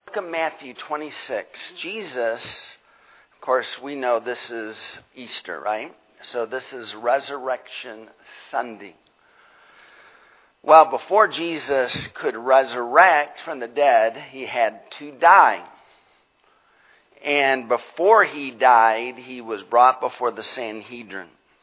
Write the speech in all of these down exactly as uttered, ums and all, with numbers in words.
Book of Matthew twenty-six. Jesus, of course, we know this is Easter, right? So this is Resurrection Sunday. Well, before Jesus could resurrect from the dead, he had to die. And before he died, he was brought before the Sanhedrin.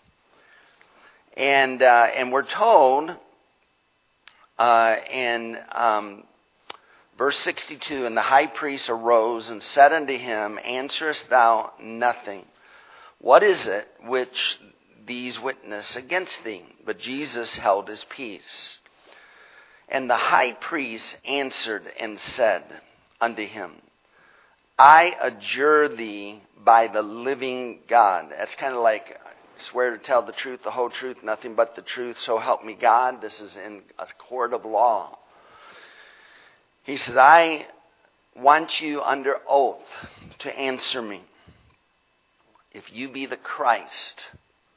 And uh, and we're told uh, in um, verse sixty-two, and the high priest arose and said unto him, Answerest thou nothing? What is it which these witness against thee? But Jesus held his peace. And the high priest answered and said unto him, I adjure thee by the living God. That's kind of like, swear to tell the truth, the whole truth, nothing but the truth, so help me God. This is in a court of law. He says, I want you under oath to answer me. If you be the Christ.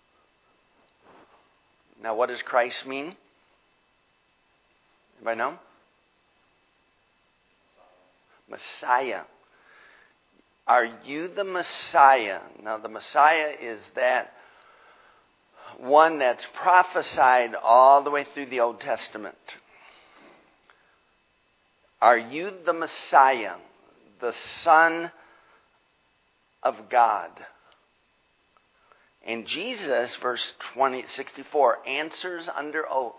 Now, what does Christ mean? Anybody know? Messiah. Are you the Messiah? Now, the Messiah is that one that's prophesied all the way through the Old Testament. Are you the Messiah, the Son of God? And Jesus, verse twenty, sixty-four, answers under oath.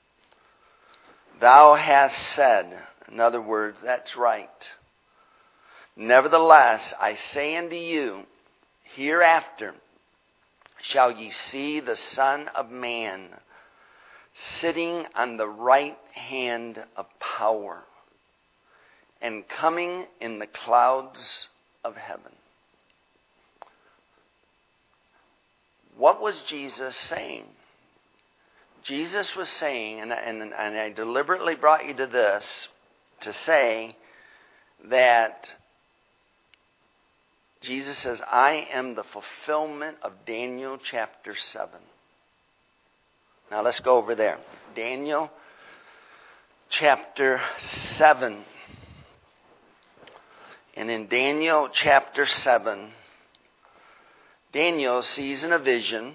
Thou hast said, in other words, that's right. Nevertheless, I say unto you, hereafter shall ye see the Son of Man sitting on the right hand of power and coming in the clouds of heaven. What was Jesus saying? Jesus was saying, and, and, and I deliberately brought you to this to say that Jesus says, I am the fulfillment of Daniel chapter seven. Now let's go over there. Daniel chapter seven. And in Daniel chapter seven, Daniel sees in a vision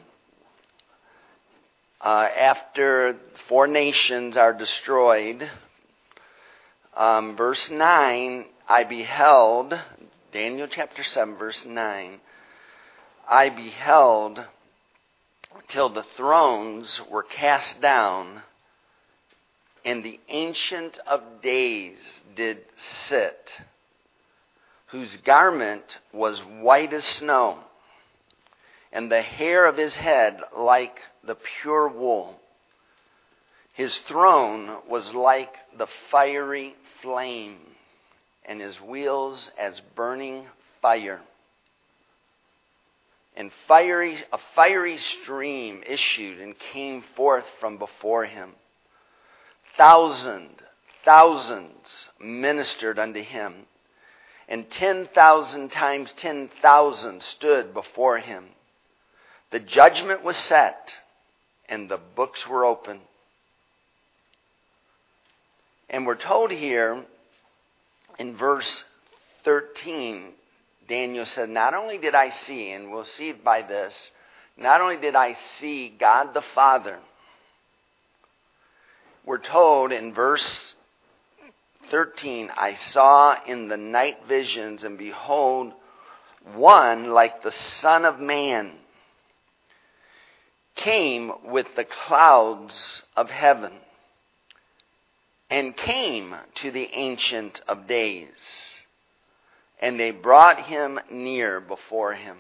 uh, after four nations are destroyed. Um, verse nine, I beheld, Daniel chapter seven, verse nine, I beheld till the thrones were cast down, and the Ancient of Days did sit, whose garment was white as snow, and the hair of his head like the pure wool. His throne was like the fiery flame, and his wheels as burning fire. And fiery, a fiery stream issued and came forth from before him. Thousand, thousands ministered unto him, and ten thousand times ten thousand stood before him. The judgment was set, and the books were open. And we're told here in verse thirteen, Daniel said, not only did I see, and we'll see by this, not only did I see God the Father, we're told in verse thirteen, I saw in the night visions, and behold, one like the Son of Man came with the clouds of heaven, and came to the Ancient of Days, and they brought him near before him.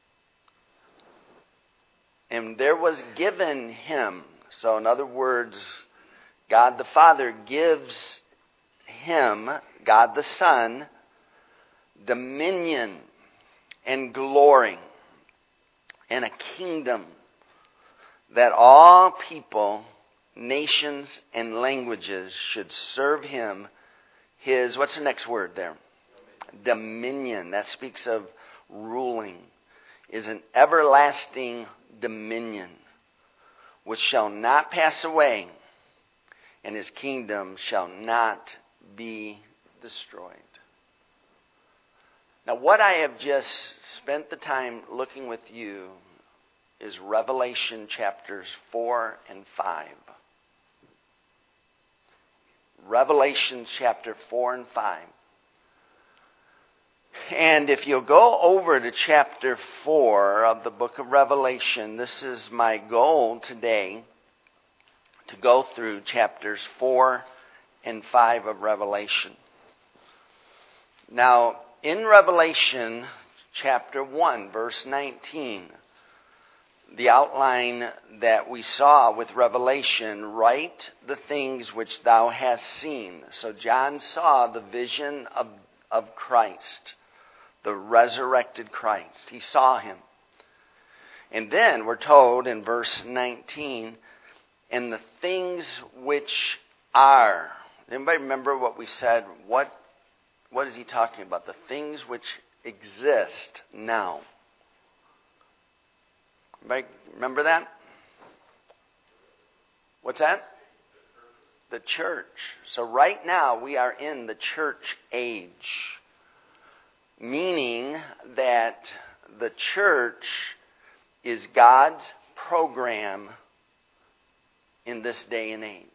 And there was given him, so in other words, God the Father gives him, God the Son, dominion and glory and a kingdom that all people, nations, and languages should serve him. His, what's the next word there? Dominion. That speaks of ruling. Is an everlasting dominion which shall not pass away, and his kingdom shall not be destroyed. Now, what I have just spent the time looking with you is Revelation chapters four and five. Revelation chapter four and five. And if you'll go over to chapter four of the book of Revelation, this is my goal today, to go through chapters four and five of Revelation. Now, in Revelation chapter one, verse nineteen, the outline that we saw with Revelation, write the things which thou hast seen. So John saw the vision of, of Christ, the resurrected Christ. He saw him. And then we're told in verse nineteen, and the things which are. Anybody remember what we said? What, what is he talking about? The things which exist now. Anybody remember that? What's that? The church. So right now we are in the church age. Meaning that the church is God's program in this day and age.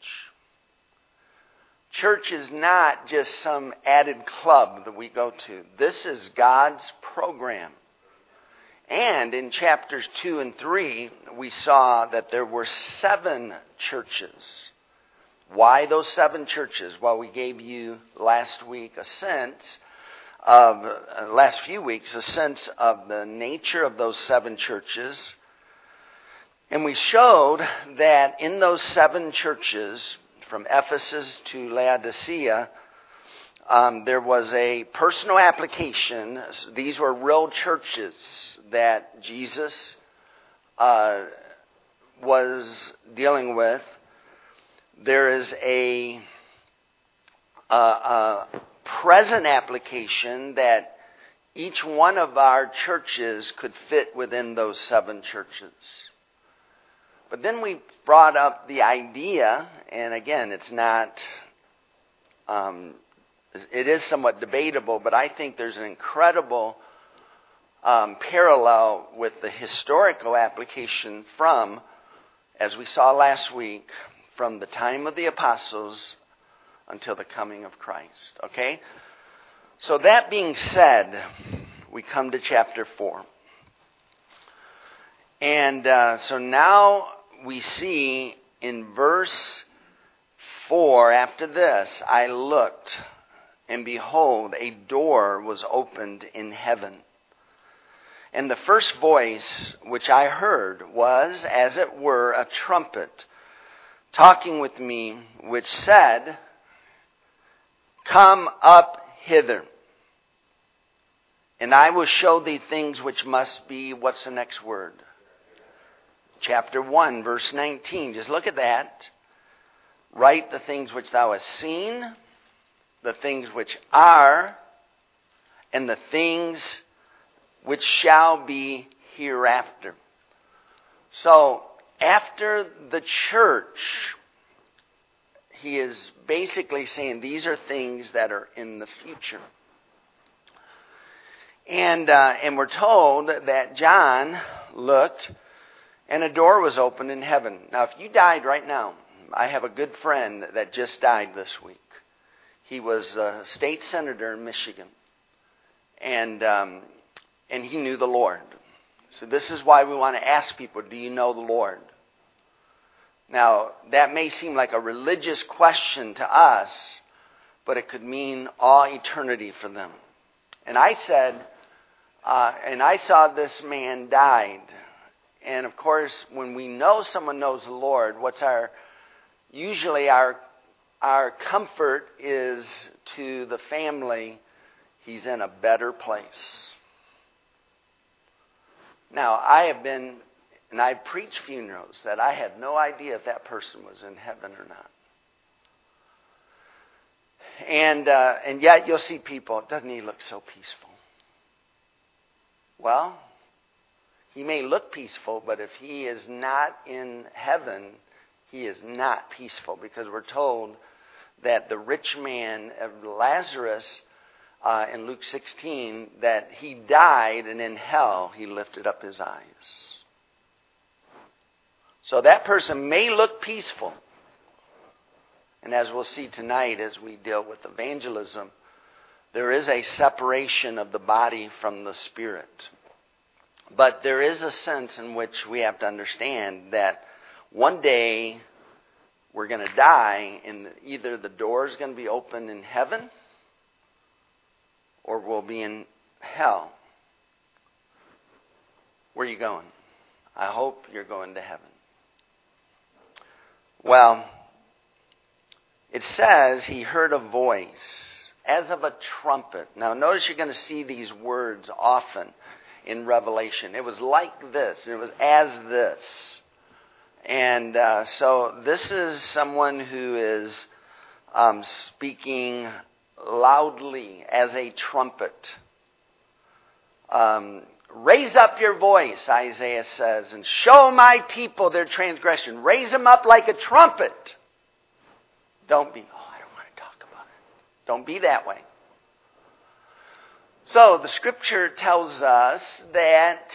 Church is not just some added club that we go to. This is God's program. And in chapters two and three, we saw that there were seven churches. Why those seven churches? Well, we gave you last week a sense of, uh, last few weeks, a sense of the nature of those seven churches. And we showed that in those seven churches, from Ephesus to Laodicea, um, there was a personal application. These were real churches that Jesus uh, was dealing with. There is a, a, a present application that each one of our churches could fit within those seven churches. But then we brought up the idea, and again, it's not, um, it is somewhat debatable, but I think there's an incredible um, parallel with the historical application from, as we saw last week, from the time of the apostles until the coming of Christ. Okay? So that being said, we come to chapter four. And uh, so now we see in verse four, after this, I looked, and behold, a door was opened in heaven. And the first voice which I heard was, as it were, a trumpet, talking with me, which said, come up hither, and I will show thee things which must be, what's the next word? Chapter one, verse nineteen. Just look at that. Write the things which thou hast seen, the things which are, and the things which shall be hereafter. So, after the church, he is basically saying these are things that are in the future. And, uh, and we're told that John looked, and a door was opened in heaven. Now, if you died right now, I have a good friend that just died this week. He was a state senator in Michigan. And um, and he knew the Lord. So this is why we want to ask people, do you know the Lord? Now, that may seem like a religious question to us, but it could mean all eternity for them. And I said, uh, and I saw this man died. And of course, when we know someone knows the Lord, what's our, usually our, our comfort is to the family, he's in a better place. Now, I have been, and I've preached funerals that I had no idea if that person was in heaven or not. And, uh, and yet you'll see people, doesn't he look so peaceful? Well, he may look peaceful, but if he is not in heaven, he is not peaceful, because we're told that the rich man, Lazarus, uh, in Luke sixteen that he died and in hell he lifted up his eyes. So that person may look peaceful. And as we'll see tonight as we deal with evangelism, there is a separation of the body from the spirit. But there is a sense in which we have to understand that one day we're going to die and either the door is going to be open in heaven or we'll be in hell. Where are you going? I hope you're going to heaven. Well, it says he heard a voice as of a trumpet. Now notice you're going to see these words often in Revelation. It was like this. It was as this. And uh, so this is someone who is um, speaking loudly as a trumpet. Um, Raise up your voice, Isaiah says, and show my people their transgression. Raise them up like a trumpet. Don't be, oh, I don't want to talk about it. Don't be that way. So the scripture tells us that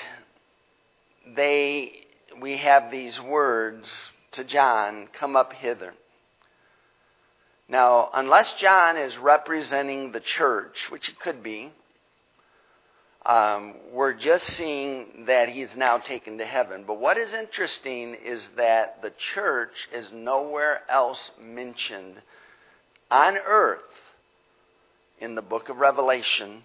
they, we have these words to John, come up hither. Now, unless John is representing the church, which he could be, Um, we're just seeing that he's now taken to heaven. But what is interesting is that the church is nowhere else mentioned on earth in the book of Revelation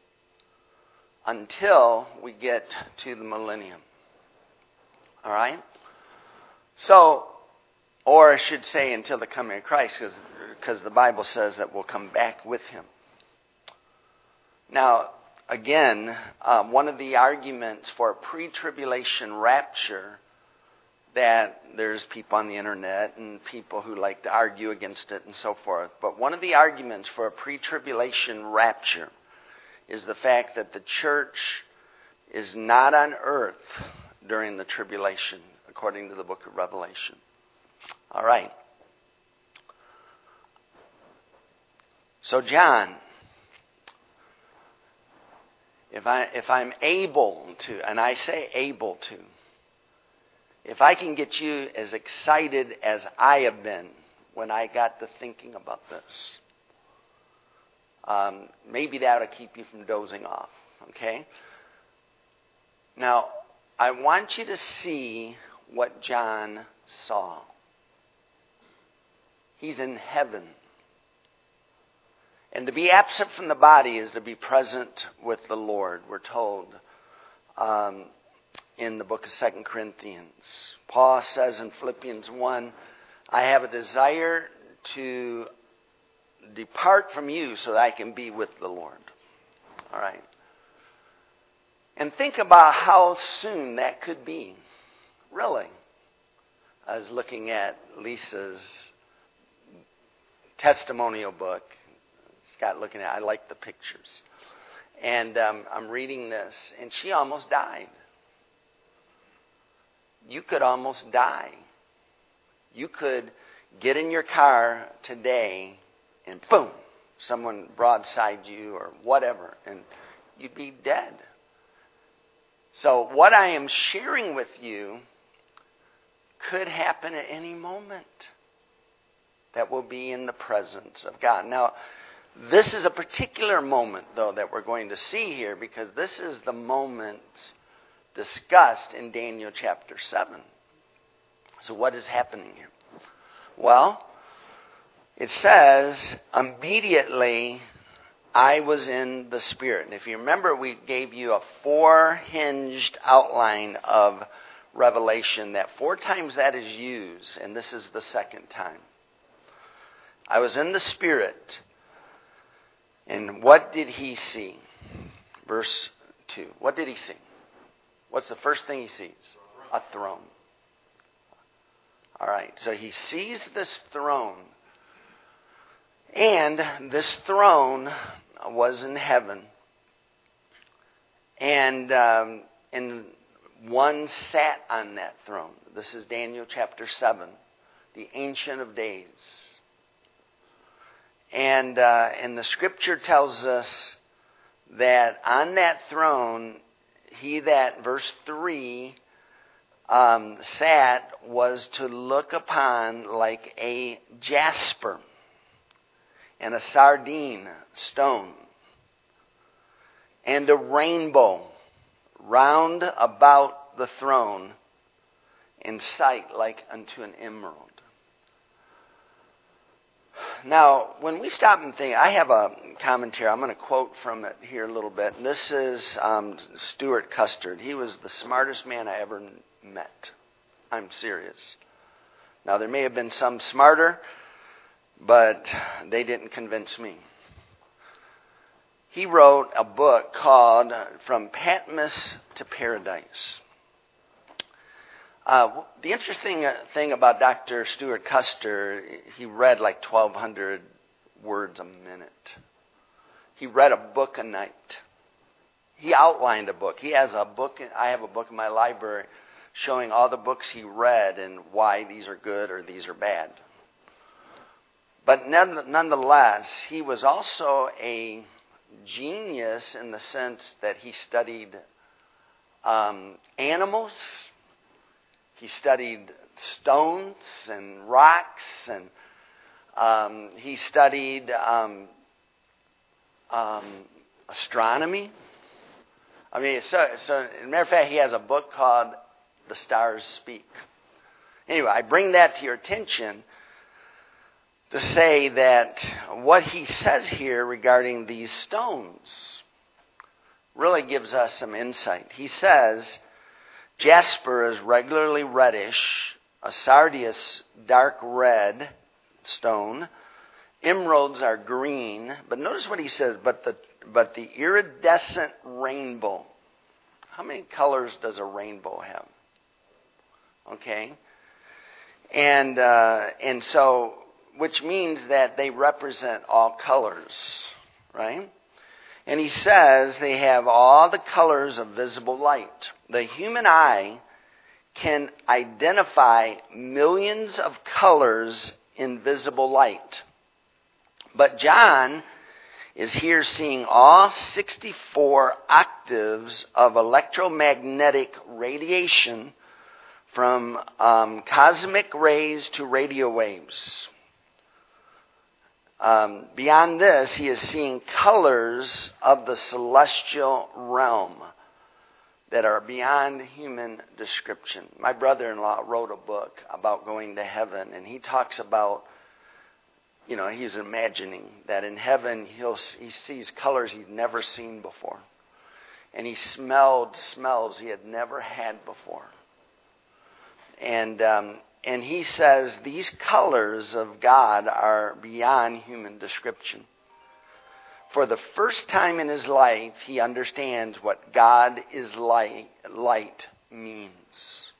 until we get to the millennium. All right? So, or I should say until the coming of Christ, because the Bible says that we'll come back with him. Now, Again, um, one of the arguments for a pre-tribulation rapture, that there's people on the internet and people who like to argue against it and so forth. But one of the arguments for a pre-tribulation rapture is the fact that the church is not on earth during the tribulation, according to the book of Revelation. All right. So John, If I if I'm able to, and I say able to, if I can get you as excited as I have been when I got to thinking about this, um, maybe that'll keep you from dozing off. Okay? Now, I want you to see what John saw. He's in heaven. And to be absent from the body is to be present with the Lord, we're told um, in the book of Second Corinthians. Paul says in Philippians one, I have a desire to depart from you so that I can be with the Lord. All right. And think about how soon that could be. Really. I was looking at Lisa's testimonial book. Scott looking at it. I like the pictures. And um, I'm reading this, and she almost died. You could almost die. You could get in your car today, and boom, someone broadside you or whatever, and you'd be dead. So what I am sharing with you could happen at any moment that will be in the presence of God. Now, this is a particular moment, though, that we're going to see here, because this is the moment discussed in Daniel chapter seven. So what is happening here? Well, it says, immediately I was in the Spirit. And if you remember, we gave you a four-hinged outline of Revelation, that four times that is used, and this is the second time. I was in the Spirit. And what did he see? Verse two. What did he see? What's the first thing he sees? A throne. All right. So he sees this throne. And this throne was in heaven. And, um, and one sat on that throne. This is Daniel chapter seven. The Ancient of Days. And, uh, and the scripture tells us that on that throne, he that, verse three, um, sat was to look upon like a jasper and a sardine stone and a rainbow round about the throne in sight like unto an emerald. Now, when we stop and think, I have a commentary. I'm going to quote from it here a little bit. And this is um, Stuart Custard. He was the smartest man I ever met. I'm serious. Now, there may have been some smarter, but they didn't convince me. He wrote a book called From Patmos to Paradise. Uh, the interesting thing about Doctor Stuart Custer, he read like twelve hundred words a minute. He read a book a night. He outlined a book. He has a book, I have a book in my library showing all the books he read and why these are good or these are bad. But nonetheless, he was also a genius in the sense that he studied um, animals. He studied stones and rocks, and um, he studied um, um, astronomy. I mean, so, so as a matter of fact, he has a book called The Stars Speak. Anyway, I bring that to your attention to say that what he says here regarding these stones really gives us some insight. He says, jasper is regularly reddish, a sardius dark red stone, emeralds are green, but notice what he says, but the but the iridescent rainbow. How many colors does a rainbow have? Okay. And uh, and so, which means that they represent all colors, right? And he says they have all the colors of visible light. The human eye can identify millions of colors in visible light. But John is here seeing all sixty-four octaves of electromagnetic radiation from um, cosmic rays to radio waves. Um, beyond this, he is seeing colors of the celestial realm that are beyond human description. My brother-in-law wrote a book about going to heaven, and he talks about, you know, he's imagining that in heaven he'll he sees colors he'd never seen before. And he smelled smells he had never had before. And um, and he says these colors of God are beyond human description. For the first time in his life, he understands what God is light, light means.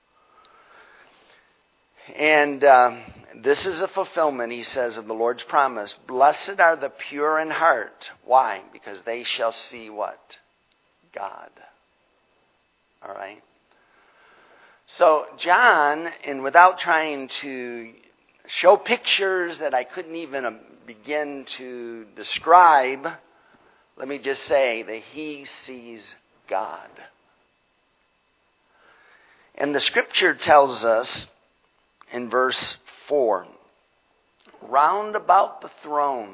And um, this is a fulfillment, he says, of the Lord's promise. Blessed are the pure in heart. Why? Because they shall see what? God. All right? So John, and without trying to show pictures that I couldn't even begin to describe, let me just say that he sees God. And the scripture tells us in verse four, round about the throne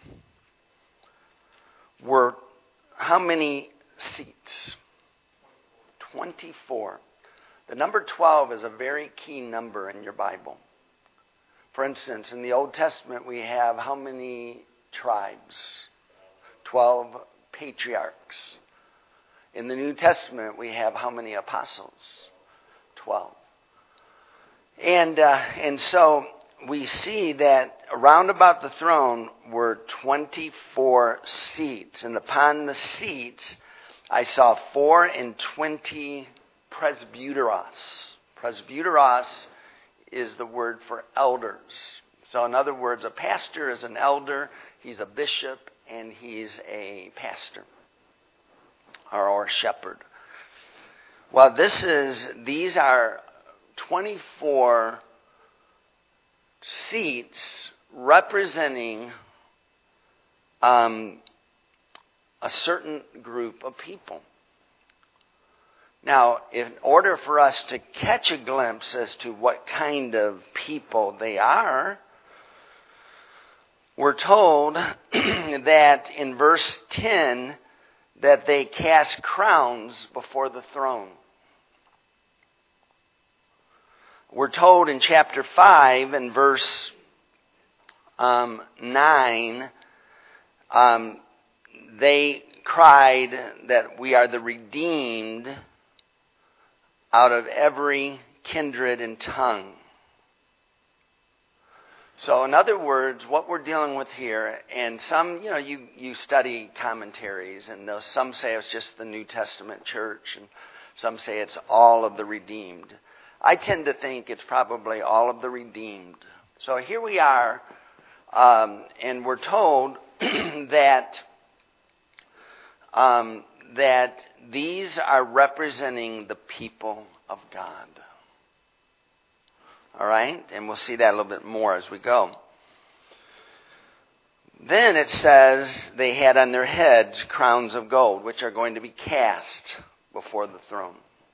were how many seats? twenty-four. The number twelve is a very key number in your Bible. For instance, in the Old Testament, we have how many tribes? Twelve patriarchs. In the New Testament, we have how many apostles? Twelve. And uh, and so we see that around about the throne were twenty-four seats. And upon the seats, I saw four and twenty presbyteros. Presbyteros is the word for elders. So in other words, a pastor is an elder, he's a bishop, and he's a pastor or, or shepherd. Well, this is, these are twenty-four seats representing um, a certain group of people. Now, in order for us to catch a glimpse as to what kind of people they are, we're told that in verse ten that they cast crowns before the throne. We're told in chapter five and verse um, nine, um, they cried that we are the redeemed out of every kindred and tongue. So in other words, what we're dealing with here, and some, you know, you, you study commentaries, and those, some say it's just the New Testament church, and some say it's all of the redeemed. I tend to think it's probably all of the redeemed. So here we are, um, and we're told that um, that these are representing the people of God. All right? And we'll see that a little bit more as we go. Then it says they had on their heads crowns of gold, which are going to be cast before the throne.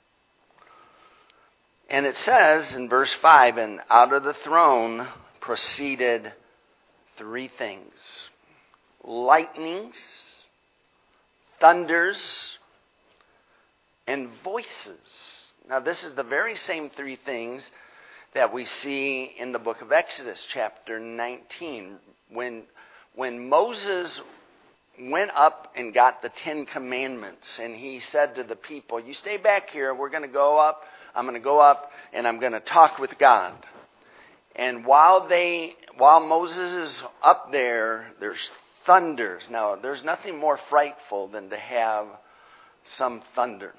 And it says in verse five, and out of the throne proceeded three things: lightnings, thunders, and voices. Now this is the very same three things that we see in the book of Exodus, chapter nineteen. When, when Moses went up and got the Ten Commandments, and he said to the people, you stay back here, we're going to go up, I'm going to go up, and I'm going to talk with God. And while they, while Moses is up there, there's thunders. Now, there's nothing more frightful than to have some thunder.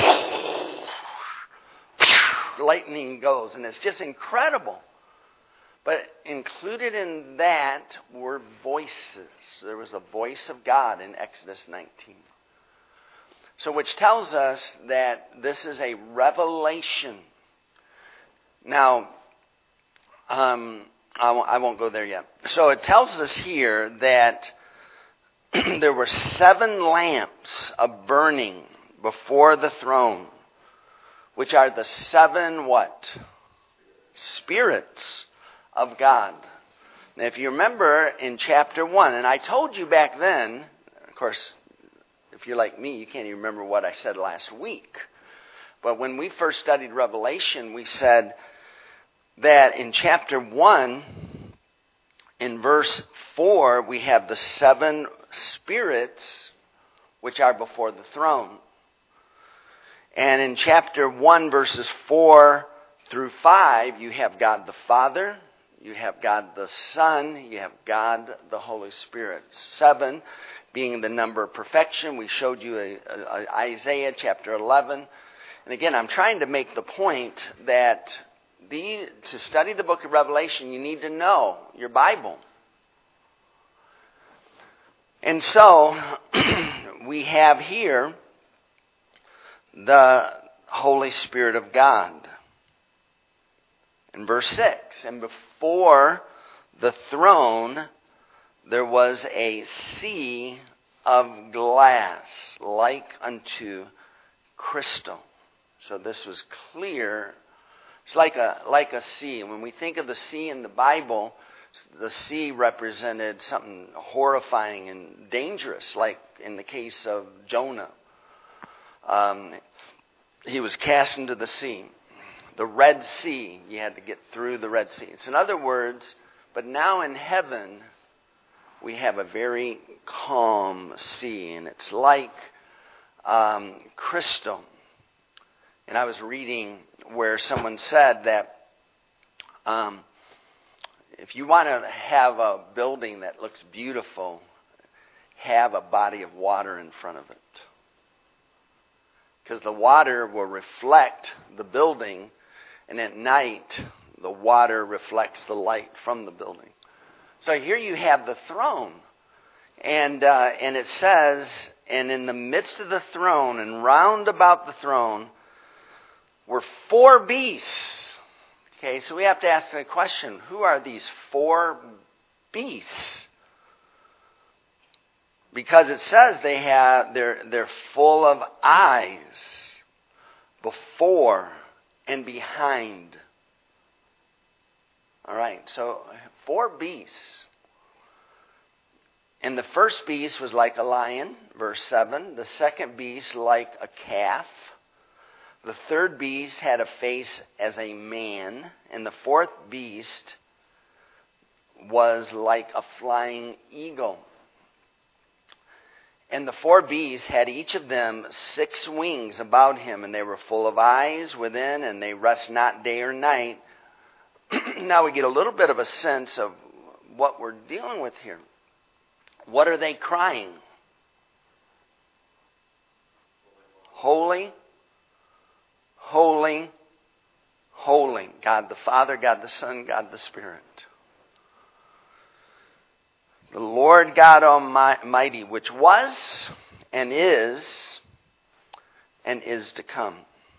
Lightning goes, and it's just incredible. But included in that were voices. There was a voice of God in Exodus nineteen. So which tells us that this is a revelation. Now, um, I, won't, I won't go there yet. So it tells us here that there were seven lamps of burning before the throne, which are the seven what? Spirits of God. Now, if you remember in chapter one, and I told you back then, of course, if you're like me, you can't even remember what I said last week. But when we first studied Revelation, we said that in chapter one, in verse four, we have the seven spirits which are before the throne. And in chapter one, verses four through five, you have God the Father, you have God the Son, you have God the Holy Spirit. Seven being the number of perfection. We showed you a, a, a Isaiah chapter eleven. And again, I'm trying to make the point that the, to study the book of Revelation, you need to know your Bible. And so, we have here the Holy Spirit of God. In verse six, and before the throne there was a sea of glass like unto crystal. So this was clear. It's like a like a sea. When we think of the sea in the Bible, the sea represented something horrifying and dangerous, like in the case of Jonah. Um, he was cast into the sea. The Red Sea, you had to get through the Red Sea. So in other words, but now in heaven, we have a very calm sea, and it's like um, crystal. And I was reading where someone said that um, if you want to have a building that looks beautiful, have a body of water in front of it. Because the water will reflect the building, and at night, the water reflects the light from the building. So here you have the throne. And uh, and it says, and in the midst of the throne and round about the throne were four beasts. Okay, so we have to ask the question, who are these four beasts? Because it says they have, they're, they're full of eyes before and behind. All right, so four beasts. And the first beast was like a lion, verse seven. The second beast like a calf. The third beast had a face as a man. And the fourth beast was like a flying eagle. And the four beasts had each of them six wings about him, and they were full of eyes within, and they rest not day or night. Now we get a little bit of a sense of what we're dealing with here. What are they crying? Holy, holy, holy. God the Father, God the Son, God the Spirit. The Lord God Almighty, which was and is and is to come.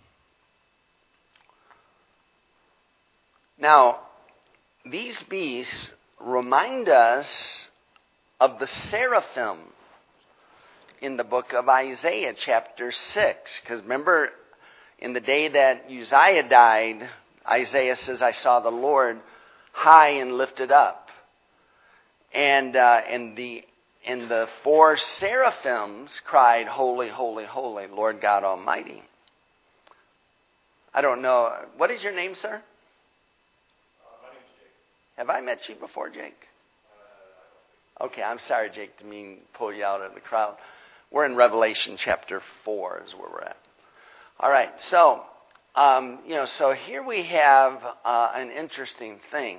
Now, these beasts remind us of the seraphim in the book of Isaiah chapter six. Because remember, in the day that Uzziah died, Isaiah says, I saw the Lord high and lifted up. And uh, and the and the four seraphims cried, Holy, holy, holy, Lord God Almighty. I don't know. What is your name, sir? Uh, my name's Jake. Have I met you before, Jake? Uh, Okay, I'm sorry, Jake, to mean pull you out of the crowd. We're in Revelation chapter four is where we're at. All right, so, um, you know, so here we have uh, an interesting thing.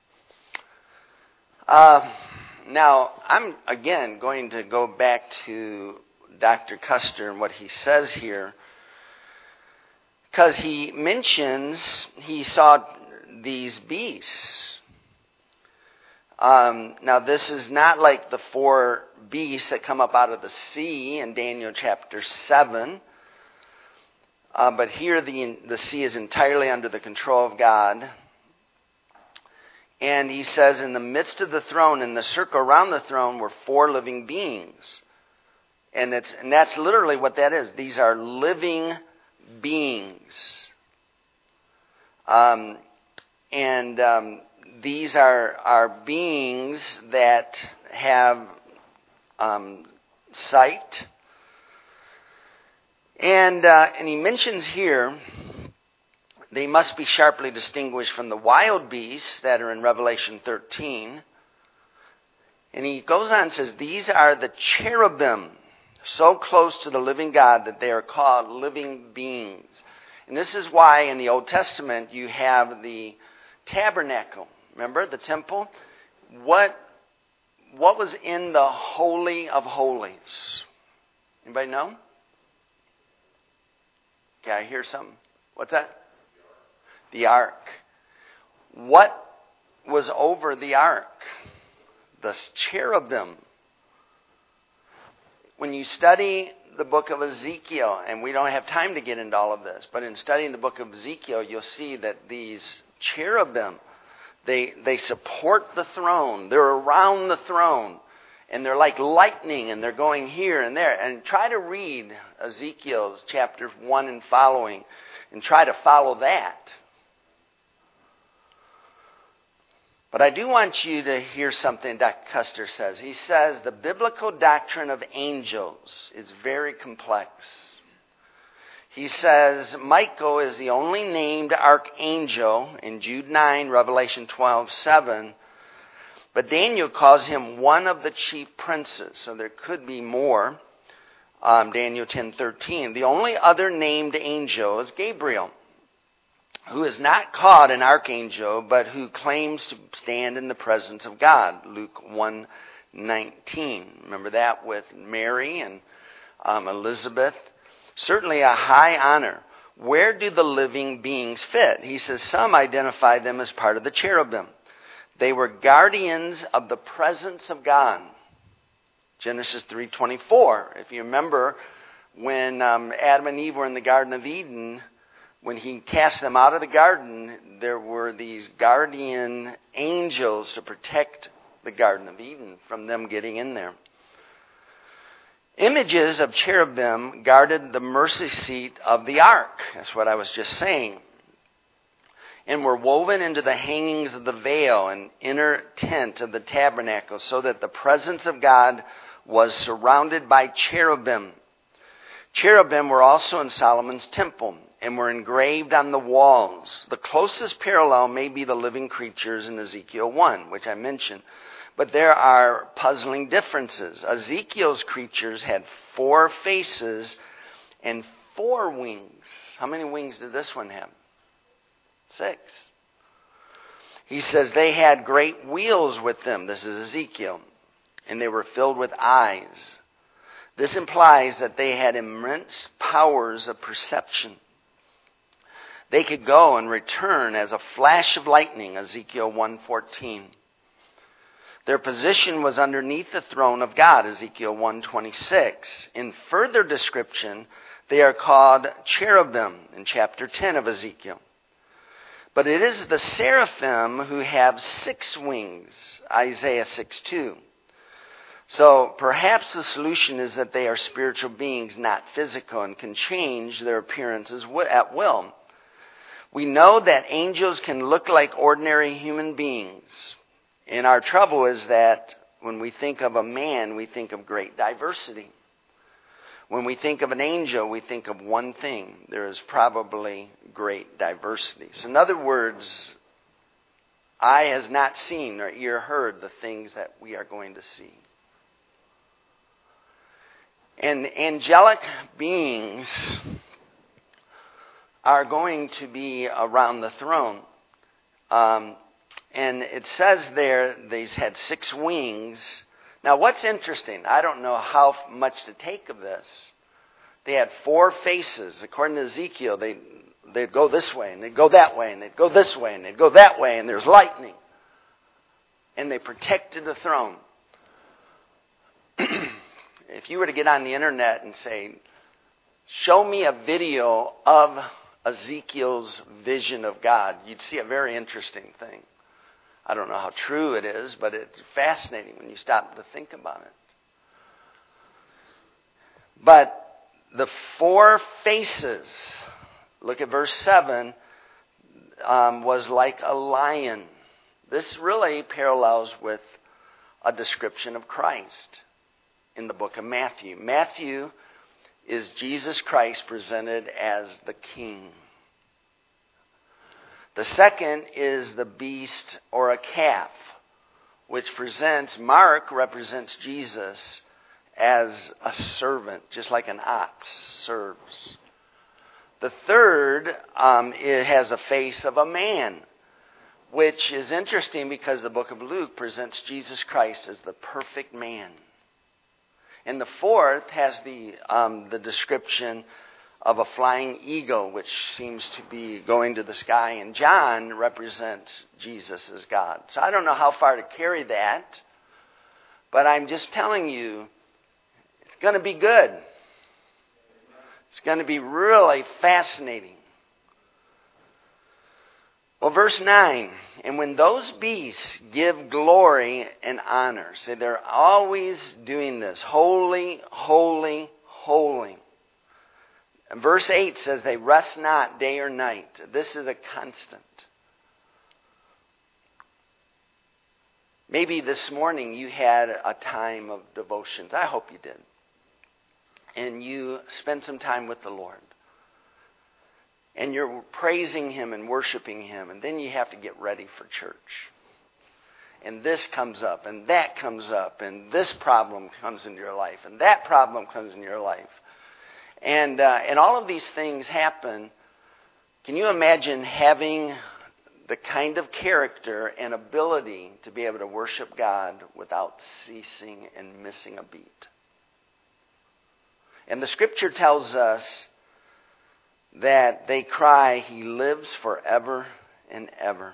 Uh, now, I'm, again, going to go back to Doctor Custer and what he says here, because he mentions he saw these beasts. Um, now, this is not like the four beasts that come up out of the sea in Daniel chapter seven, uh, but here the, the sea is entirely under the control of God. And he says, in the midst of the throne, in the circle around the throne, were four living beings. And it's and that's literally what that is. These are living beings. Um, and um, these are, are beings that have um, sight. And, uh, and he mentions here, they must be sharply distinguished from the wild beasts that are in Revelation thirteen. And he goes on and says, these are the cherubim, so close to the living God that they are called living beings. And this is why in the Old Testament you have the tabernacle. Remember the temple? What, what was in the Holy of Holies? Anybody know? Okay, I hear something. What's that? The ark. What was over the ark? The cherubim. When you study the book of Ezekiel, and we don't have time to get into all of this, but in studying the book of Ezekiel, you'll see that these cherubim, they they support the throne. They're around the throne. And they're like lightning, and they're going here and there. And try to read Ezekiel chapter one and following, and try to follow that. But I do want you to hear something Doctor Custer says. He says the biblical doctrine of angels is very complex. He says Michael is the only named archangel in Jude nine, Revelation twelve seven. But Daniel calls him one of the chief princes. So there could be more. Um, Daniel ten thirteen. The only other named angel is Gabriel, who is not called an archangel, but who claims to stand in the presence of God. Luke one nineteen. Remember that with Mary and um, Elizabeth? Certainly a high honor. Where do the living beings fit? He says some identify them as part of the cherubim. They were guardians of the presence of God. Genesis three twenty-four. If you remember, when um, Adam and Eve were in the Garden of Eden, when he cast them out of the garden, there were these guardian angels to protect the Garden of Eden from them getting in there. Images of cherubim guarded the mercy seat of the ark. That's what I was just saying. And were woven into the hangings of the veil and inner tent of the tabernacle, so that the presence of God was surrounded by cherubim. Cherubim were also in Solomon's temple and were engraved on the walls. The closest parallel may be the living creatures in Ezekiel one, which I mentioned. But there are puzzling differences. Ezekiel's creatures had four faces and four wings. How many wings did this one have? Six. He says they had great wheels with them. This is Ezekiel. And they were filled with eyes. This implies that they had immense powers of perception. They could go and return as a flash of lightning, Ezekiel one fourteen. Their position was underneath the throne of God, Ezekiel one twenty-six. In further description, they are called cherubim in chapter ten of Ezekiel. But it is the seraphim who have six wings, Isaiah six two. So perhaps the solution is that they are spiritual beings, not physical, and can change their appearances at will. We know that angels can look like ordinary human beings. And our trouble is that when we think of a man, we think of great diversity. When we think of an angel, we think of one thing. There is probably great diversity. So in other words, eye has not seen or ear heard the things that we are going to see. And angelic beings are going to be around the throne. Um, and it says there, these had six wings. Now what's interesting, I don't know how much to take of this. They had four faces. According to Ezekiel, they, they'd go this way, and they'd go that way, and they'd go this way, and they'd go that way, and there's lightning. And they protected the throne. If you were to get on the internet and say, show me a video of Ezekiel's vision of God, you'd see a very interesting thing. I don't know how true it is, but it's fascinating when you stop to think about it. But the four faces, look at verse seven, um, was like a lion. This really parallels with a description of Christ in the book of Matthew. Matthew is Jesus Christ presented as the king. The second is the beast or a calf, which presents, Mark represents Jesus as a servant, just like an ox serves. The third, um, it has a face of a man, which is interesting because the book of Luke presents Jesus Christ as the perfect man. And the fourth has the um, the description of a flying eagle, which seems to be going to the sky. And John represents Jesus as God. So I don't know how far to carry that, but I'm just telling you, it's going to be good. It's going to be really fascinating. Well, verse nine, and when those beasts give glory and honor, so they're always doing this, holy, holy, holy. And verse eight says they rest not day or night. This is a constant. Maybe this morning you had a time of devotions. I hope you did. And you spent some time with the Lord. And you're praising Him and worshiping Him. And then you have to get ready for church. And this comes up, and that comes up, and this problem comes into your life, and that problem comes into your life. And uh, and all of these things happen. Can you imagine having the kind of character and ability to be able to worship God without ceasing and missing a beat? And the Scripture tells us that they cry, He lives forever and ever.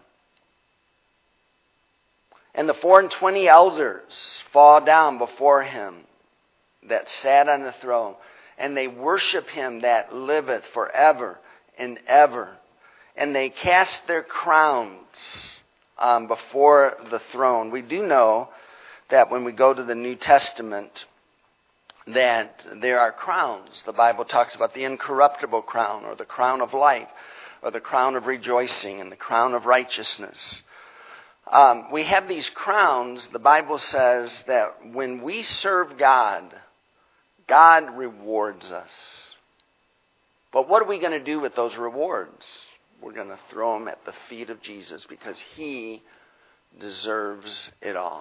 And the four and twenty elders fall down before Him that sat on the throne, and they worship Him that liveth forever and ever. And they cast their crowns um, before the throne. We do know that when we go to the New Testament, that there are crowns. The Bible talks about the incorruptible crown, or the crown of life, or the crown of rejoicing, and the crown of righteousness. Um, we have these crowns. The Bible says that when we serve God, God rewards us. But what are we going to do with those rewards? We're going to throw them at the feet of Jesus, because He deserves it all.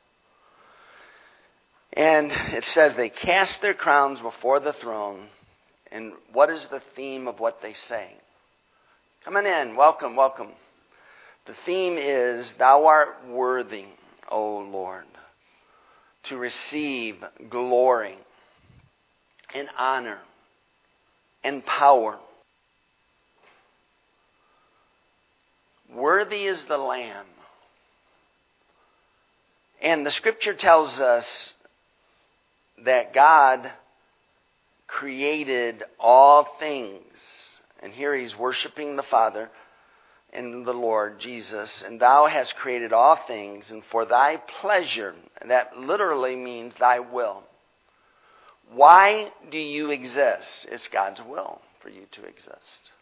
And it says they cast their crowns before the throne. And what is the theme of what they say? Come on in. Welcome, welcome. The theme is, Thou art worthy, O Lord, to receive glory and honor and power. Worthy is the Lamb. And the Scripture tells us that God created all things. And here He's worshiping the Father and the Lord Jesus. And Thou hast created all things, and for Thy pleasure. And that literally means Thy will. Why do you exist? It's God's will for you to exist.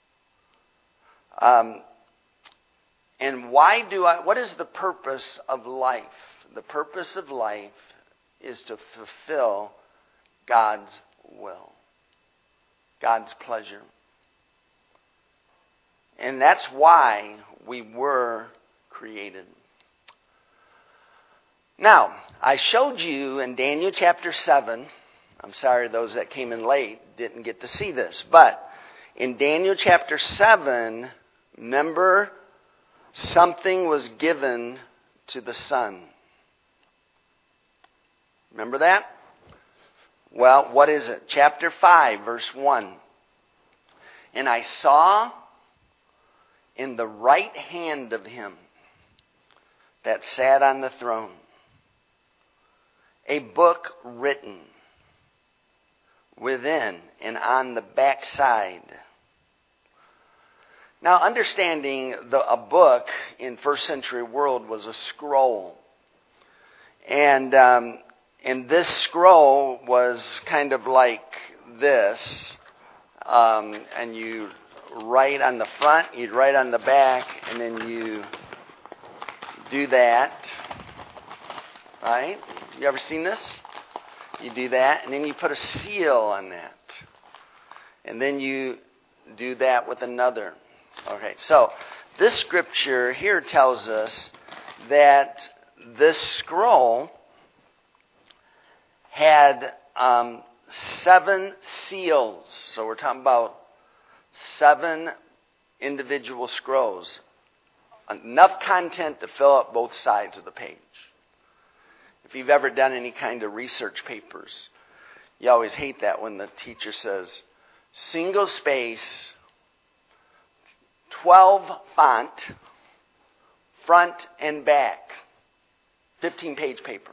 Um, and why do I, what is the purpose of life? The purpose of life is to fulfill God's will, God's pleasure. And that's why we were created. Now, I showed you in Daniel chapter seven, I'm sorry those that came in late didn't get to see this, but in Daniel chapter seven, remember, something was given to the Son. Remember that? Well, what is it? Chapter five, verse one. And I saw in the right hand of Him that sat on the throne a book written within and on the backside. Now, understanding the, a book in first century world was a scroll. And um, and this scroll was kind of like this. Um, and you write on the front, you'd write on the back, and then you do that. Right? You ever seen this? You do that, and then you put a seal on that. And then you do that with another. Okay, so this scripture here tells us that this scroll had um, seven seals. So we're talking about seven individual scrolls. Enough content to fill up both sides of the page. If you've ever done any kind of research papers, you always hate that when the teacher says, single space, twelve font, front and back, fifteen page paper.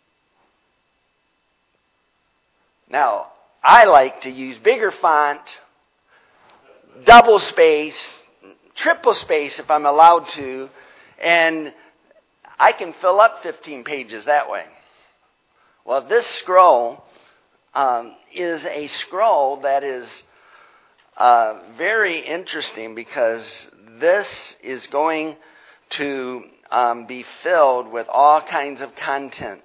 Now, I like to use bigger font, double space, triple space if I'm allowed to, and I can fill up fifteen pages that way. Well, this scroll um, is a scroll that is uh, very interesting, because this is going to um, be filled with all kinds of content.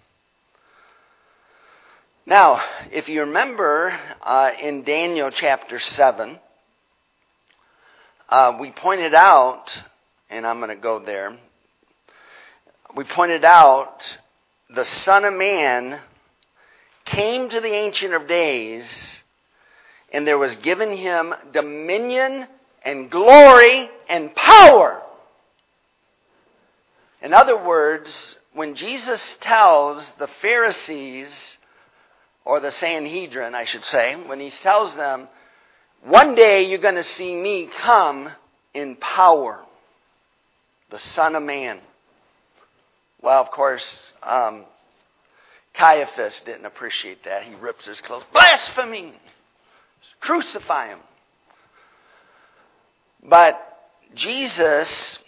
Now, if you remember uh, in Daniel chapter seven, uh, we pointed out, and I'm going to go there, we pointed out the Son of Man came to the Ancient of Days, and there was given Him dominion and glory and power. In other words, when Jesus tells the Pharisees, or the Sanhedrin, I should say, when He tells them, one day you're going to see me come in power, the Son of Man. Well, of course, um, Caiaphas didn't appreciate that. He rips his clothes. Blasphemy! Crucify Him. But Jesus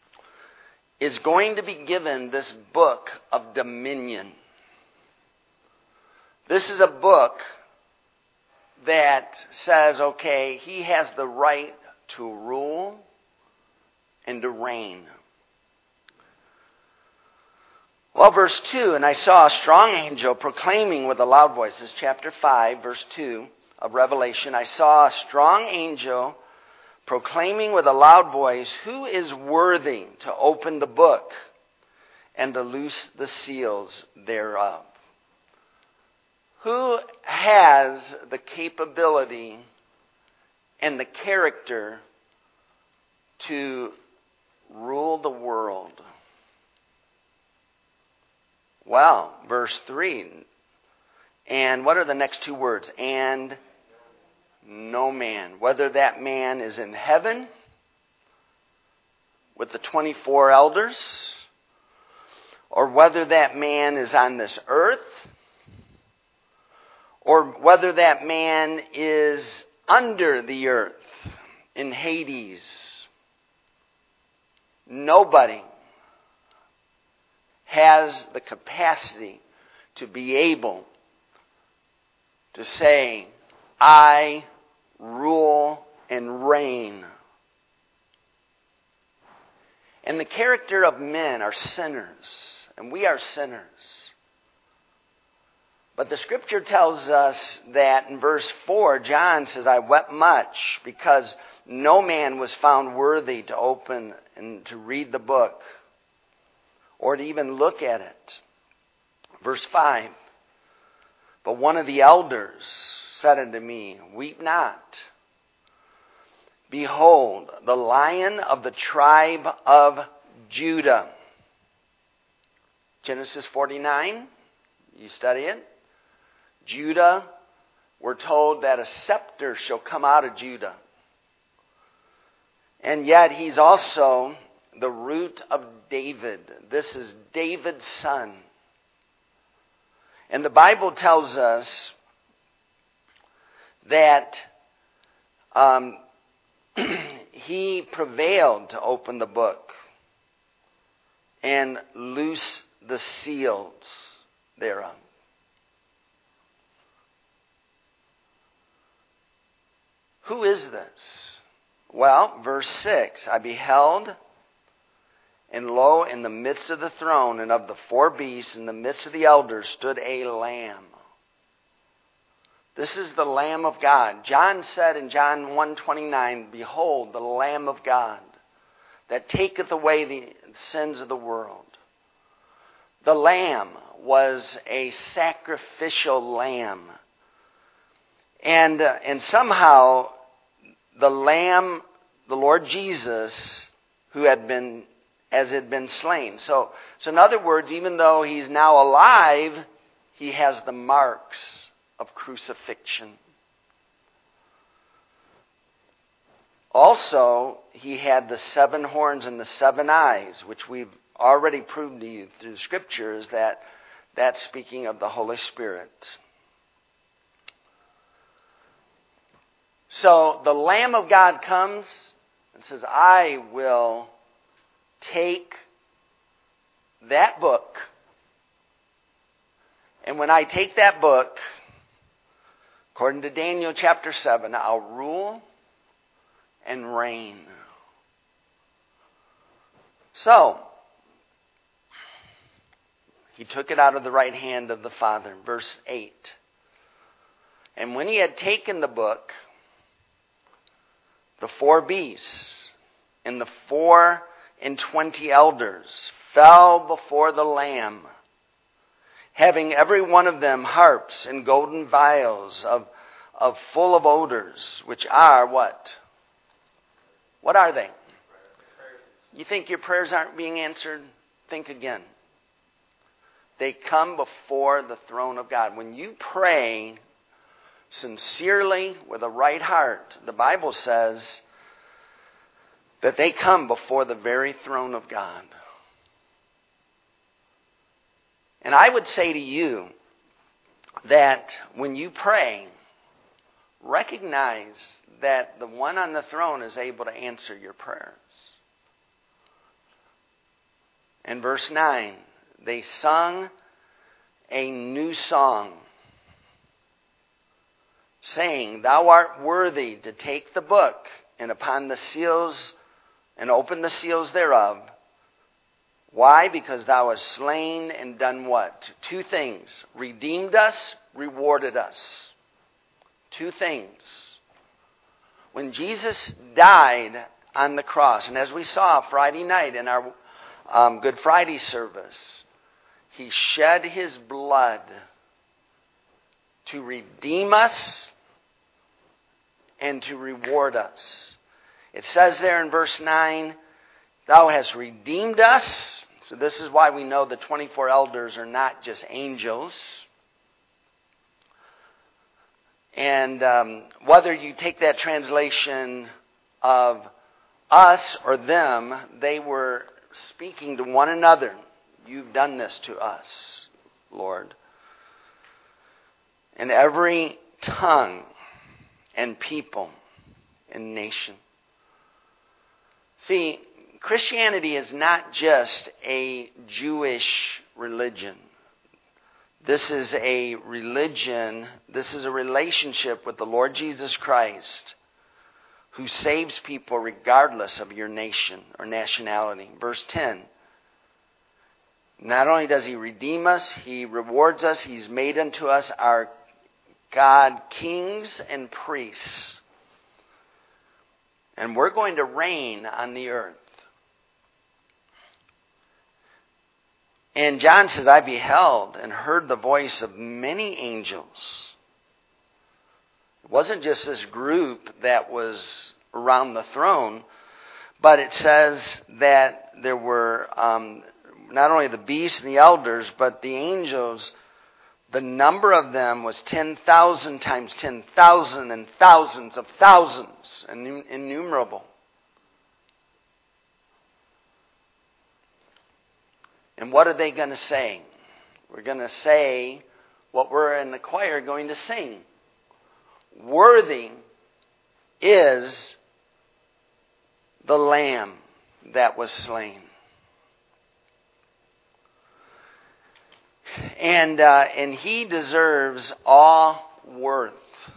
is going to be given this book of dominion. This is a book that says, okay, he has the right to rule and to reign. Well, verse two, and I saw a strong angel proclaiming with a loud voice. This is chapter five, verse two of Revelation. I saw a strong angel proclaiming with a loud voice, who is worthy to open the book and to loose the seals thereof? Who has the capability and the character to rule the world? Well, verse three. And what are the next two words? And no man. Whether that man is in heaven with the twenty-four elders, or whether that man is on this earth, or whether that man is under the earth in Hades. Nobody has the capacity to be able to say, I rule and reign. And the character of men are sinners, and we are sinners. But the scripture tells us that in verse four, John says, I wept much because no man was found worthy to open and to read the book or to even look at it. Verse five, but one of the elders said unto me, weep not. Behold, the Lion of the tribe of Judah. Genesis forty-nine, you study it. Judah, we're told that a scepter shall come out of Judah. And yet he's also the root of David. This is David's son. And the Bible tells us that um, he prevailed to open the book and loose the seals thereof. Who is this? Well, verse six, I beheld, and lo, in the midst of the throne and of the four beasts, in the midst of the elders, stood a lamb. This is the Lamb of God. John said in John one twenty-nine, behold, the Lamb of God, that taketh away the sins of the world. The Lamb was a sacrificial lamb. And, uh, and somehow, the Lamb, the Lord Jesus, who had been, as had been slain. So, so in other words, even though he's now alive, he has the marks of crucifixion. Also, he had the seven horns and the seven eyes, which we've already proved to you through the scriptures that that's speaking of the Holy Spirit. So the Lamb of God comes and says, I will take that book. And when I take that book, according to Daniel chapter seven, I'll rule and reign. So, he took it out of the right hand of the Father. Verse eight. And when he had taken the book, the four beasts and the four and twenty elders fell before the Lamb, having every one of them harps and golden vials of, of full of odors, which are what? What are they? You think your prayers aren't being answered? Think again. They come before the throne of God. When you pray sincerely with a right heart, the Bible says that they come before the very throne of God. And I would say to you that when you pray, recognize that the one on the throne is able to answer your prayers. In verse nine, they sung a new song. saying, Thou art worthy to take the book and upon the seals and open the seals thereof. Why? Because thou hast slain and done what? Two things. Redeemed us, rewarded us. Two things. When Jesus died on the cross, and as we saw Friday night in our um, Good Friday service, He shed His blood to redeem us and to reward us. It says there in verse nine, Thou hast redeemed us. So this is why we know the twenty-four elders are not just angels. And um, whether you take that translation of us or them, they were speaking to one another. You've done this to us, Lord. And every tongue and people and nation. See, Christianity is not just a Jewish religion. This is a religion, this is a relationship with the Lord Jesus Christ who saves people regardless of your nation or nationality. Verse ten. Not only does He redeem us, He rewards us. He's made unto us our God kings and priests. And we're going to reign on the earth. And John says, I beheld and heard the voice of many angels. It wasn't just this group that was around the throne, but it says that there were um, not only the beasts and the elders, but the angels. The number of them was ten thousand times ten thousand and thousands of thousands, and innumerable. And what are they going to say? We're going to say what we're in the choir going to sing. Worthy is the Lamb that was slain. And uh, and He deserves all worth.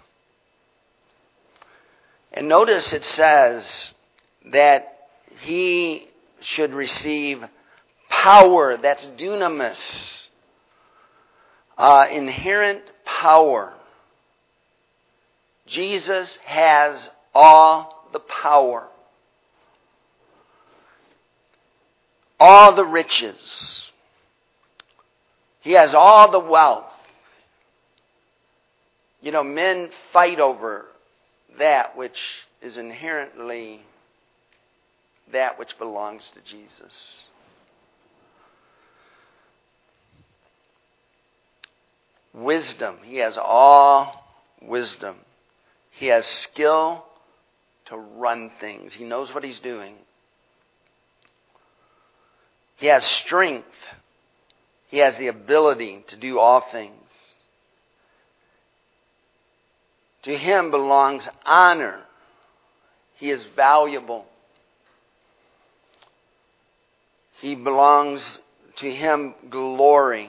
And notice it says that He should receive power. That's dunamis. Uh, inherent power. Jesus has all the power. All the riches. He has all the wealth. You know, men fight over that which is inherently that which belongs to Jesus. Wisdom. He has all wisdom. He has skill to run things. He knows what He's doing. He has strength. He has the ability to do all things. To Him belongs honor. He is valuable. He belongs to Him glory.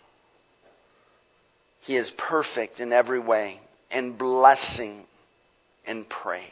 He is perfect in every way, and blessing and praise.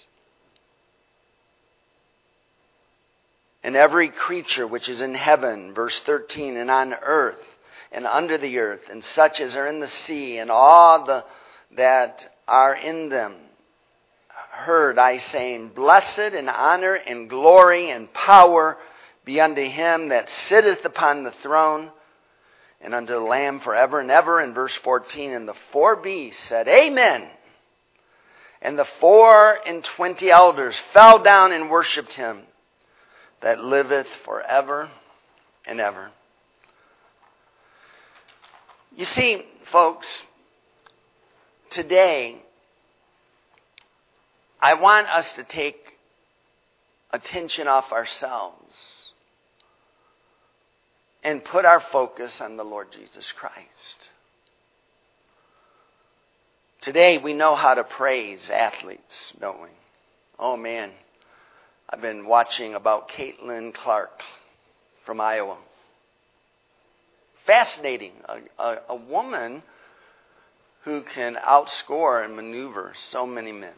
And every creature which is in heaven, verse thirteen, and on earth and under the earth, and such as are in the sea, and all the that are in them, heard I saying, Blessed and honor and glory and power be unto Him that sitteth upon the throne, and unto the Lamb forever and ever. In verse fourteen, and the four beasts said, Amen. And the four and twenty elders fell down and worshipped Him that liveth forever and ever. You see, folks, today, I want us to take attention off ourselves and put our focus on the Lord Jesus Christ. Today, we know how to praise athletes, don't we? Oh, man. I've been watching about Caitlin Clark from Iowa. Fascinating. A, a, a woman who can outscore and maneuver so many men.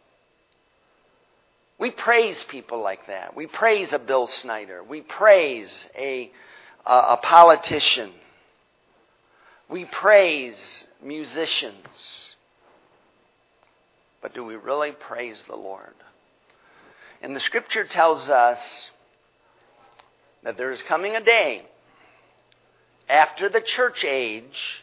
We praise people like that. We praise a Bill Snyder. We praise a, a, a politician. We praise musicians. But do we really praise the Lord? And the Scripture tells us that there is coming a day after the church age.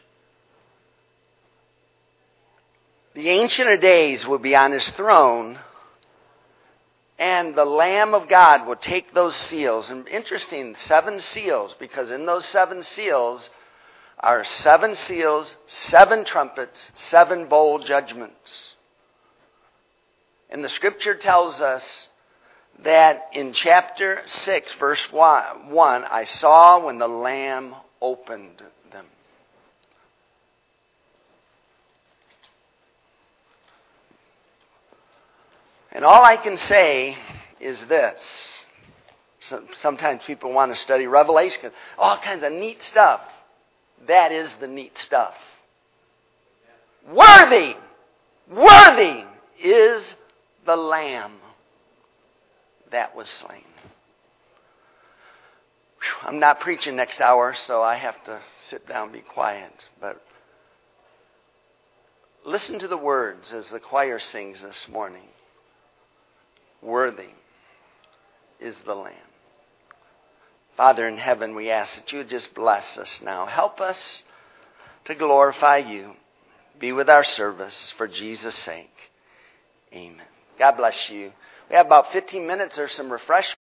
The Ancient of Days will be on his throne, and the Lamb of God will take those seals. And interesting, seven seals, because in those seven seals are seven seals, seven trumpets, seven bowl judgments. And the Scripture tells us that in chapter six, verse one, I saw when the Lamb opened them. And all I can say is this. Sometimes people want to study Revelation. All kinds of neat stuff. That is the neat stuff. Worthy, worthy is the Lamb that was slain. Whew, I'm not preaching next hour, so I have to sit down and be quiet. But listen to the words as the choir sings this morning. Worthy is the Lamb. Father in heaven, we ask that you would just bless us now. Help us to glorify you. Be with our service for Jesus' sake. Amen. God bless you. We have about fifteen minutes or some refreshments.